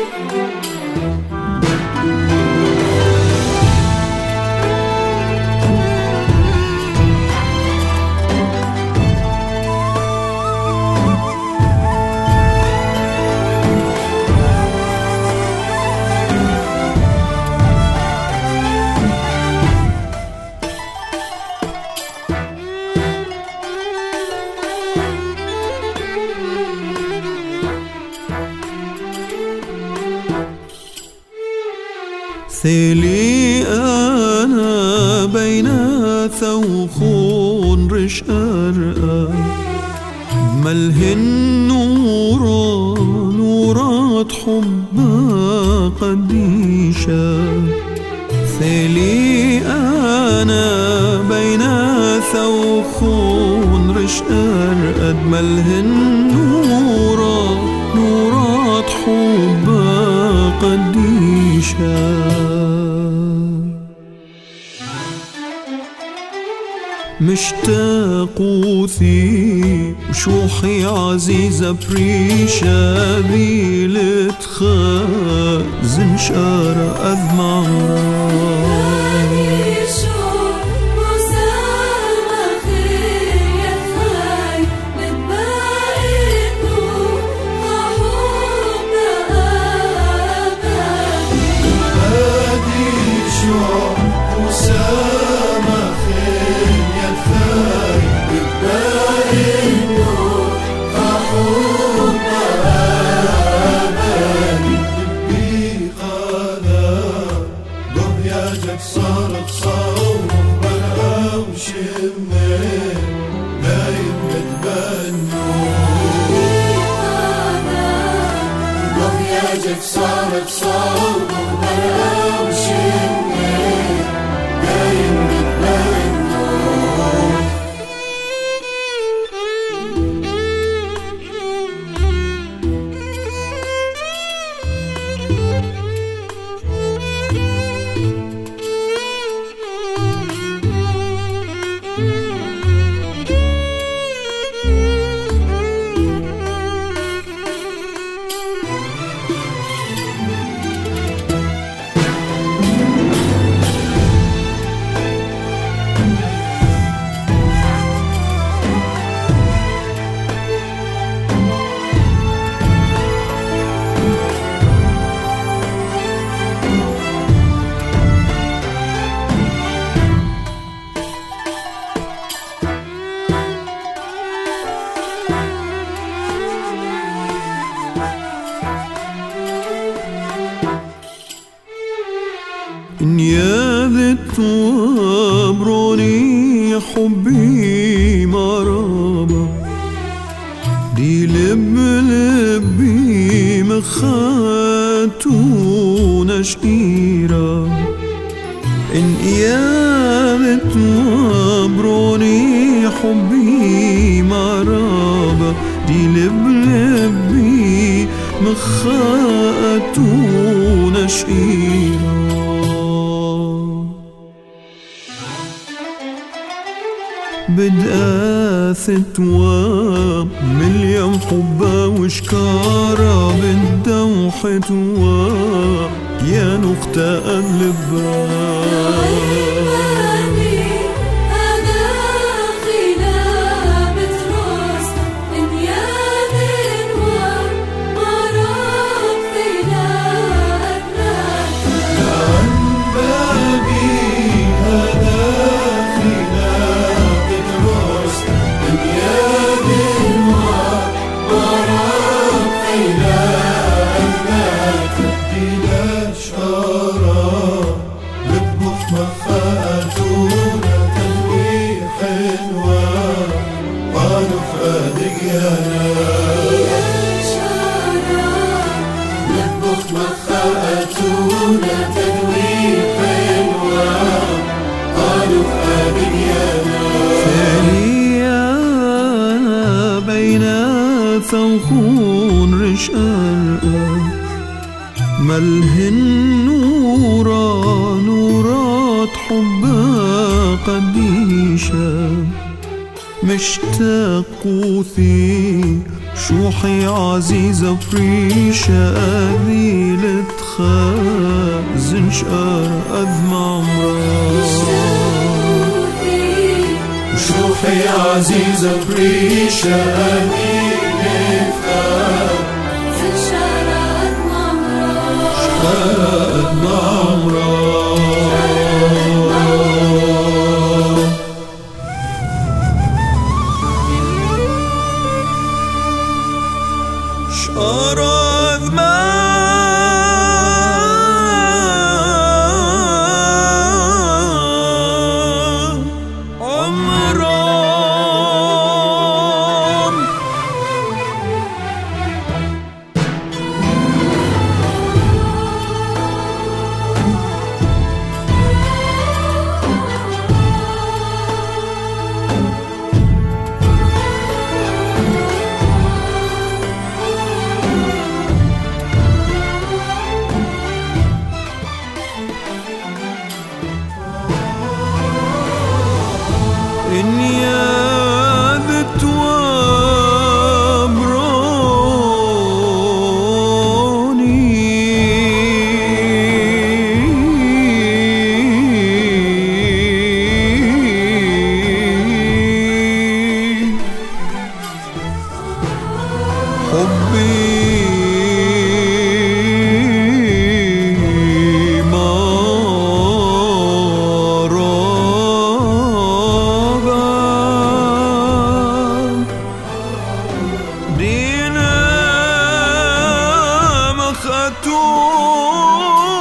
ثيلي أنا بين ثوخ رش أرأى ملهن نورا نورات حبا قديشا ثيلي أنا بين ثوخ رش أرأى ملهن نورا نورات حبا قديشا مشتاق ثي وشوحي عزيزة بريشة ذي لتخازن شارة أذمارة صارت صوم بلا وشمين دايم نتبنو ضياجك صارت صوم بلا وشمين دايم نتبنو نيابت وابروني حبي مرابا دي لبي مخاتون شقيرة إن يابت وابروني حبي مرابا دي لبي مخاتون شقيرة بدأت تواب مليون حبة وشكارة بالدوحة تواب يا نقطة اللبان ثوخون رش أرأى ملهن نورا نورات حبا قديشة مشتاق ثي شوحي عزيزة بريشة ذي عزيزة بريشة أمين نفتح شرقت نمرة شرقت نمرة شرد انيابت وامروني حبي دينا مختوم